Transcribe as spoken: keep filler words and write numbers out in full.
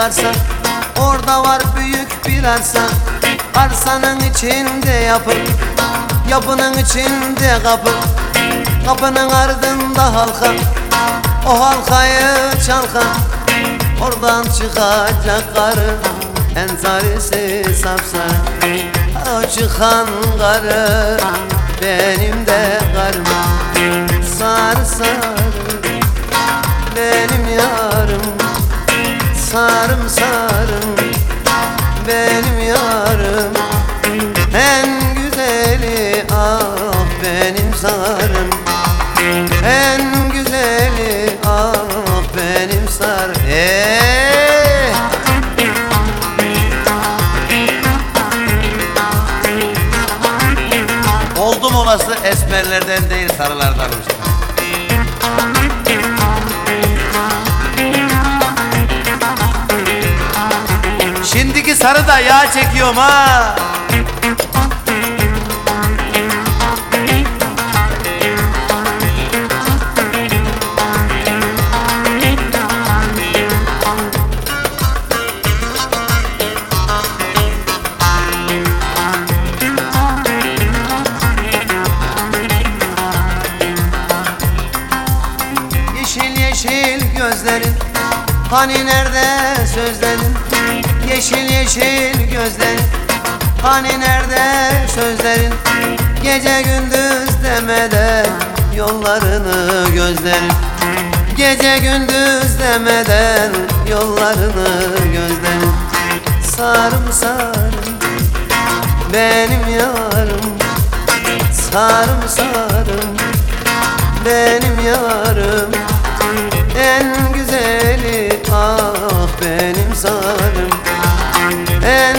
arsa, orada var büyük bir arsa. Arsanın içinde yapı, yapının içinde kapı, kapının ardında halka, o halkayı çalka. Oradan çıkacak karı, entarisi sapsarı. O çıkan karı benim de karım. Sarı sarı benim yarım, sarım sarım benim yarım. En güzeli ah benim sarım, en güzeli ah benim sarım. Hey! Oldum olası esmerlerden değil sarılardanmış. Şimdiki sarı da yağ çekiyorum ha. Yeşil yeşil gözlerin, hani nerede sözlerin? Yeşil yeşil gözlerin, hani nerede sözlerin? Gece gündüz demeden yollarını gözlerim. Gece gündüz demeden yollarını gözlerim. Sarım sarım benim yarım, sarım sarım benim yarım. En güzeli ah benim sarım, en